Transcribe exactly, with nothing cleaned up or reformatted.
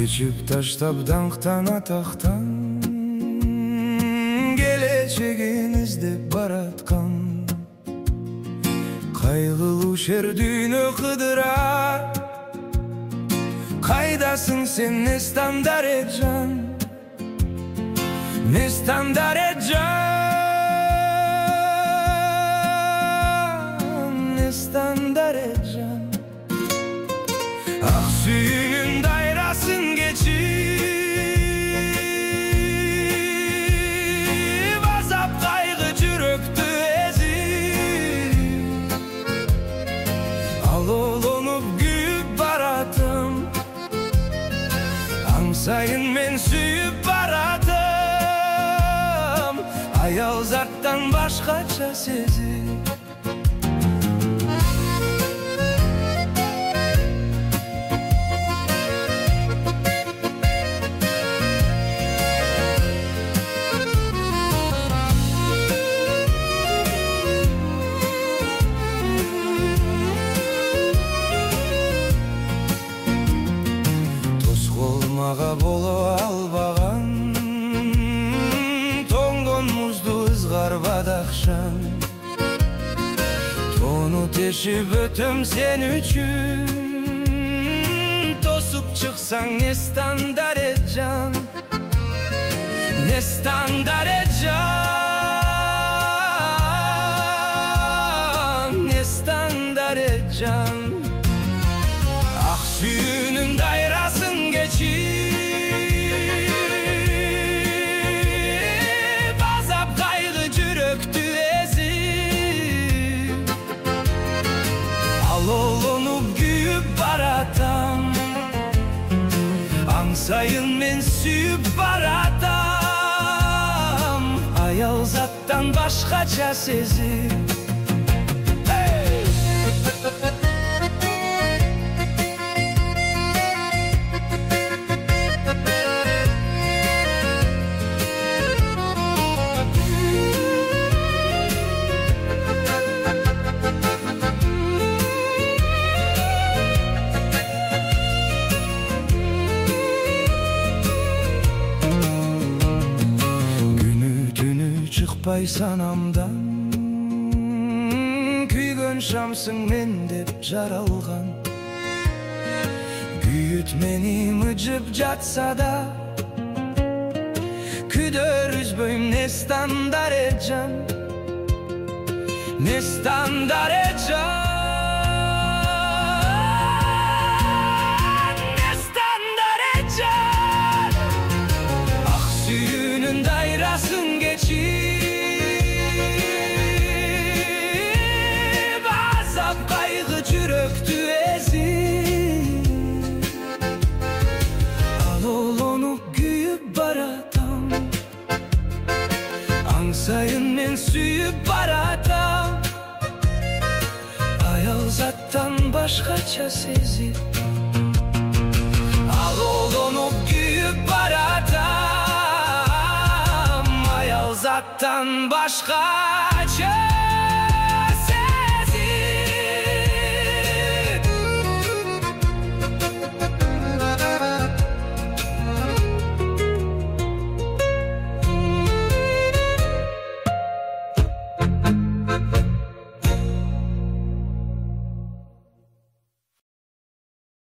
кечип таштап даңктан атактан, келечегин издеп бараткан. Кайгылуу шер дүйнө кыдыра, кайдасың сен нестан дарежан, нестан дарежан, нестан дарежан. Ак сүйүүнүн дайрасын кечип, азап кайгы жүрөктү эзип, алоолонуп күйүп баратым, аң сайын мен сүйүп баратым, аял заттан башкача сезип. Мага боло албаган тоңгон музду ызгар бадакшан, тону тешип өтөм сен үчүн, тосуп чыксаң нестан дарежан, нестан дарежан, нестан дарежан. Ак сүйүүнүн дайрасын кечип, азап кайгы жүрөктү эзип, алоолонуп күйүп баратам, аң сайын мен сүйүп баратам, аял заттан башкача сезип. Чыкпай санамдан, күйгөн шамсың мен деп жаралган. Күйүт мени мыжып жатса да, күдөр үзбөйм нестан дарежан, нестан дарежан, нестан дарежан. Ак сүйүүнүн дайрасын кечип, жүрөктү эзип, алоолонуп күйүп баратам, аң сайын мен сүйүп баратам, аял заттан башкача сезип, алоолонуп күйүп баратам, аял заттан башкача.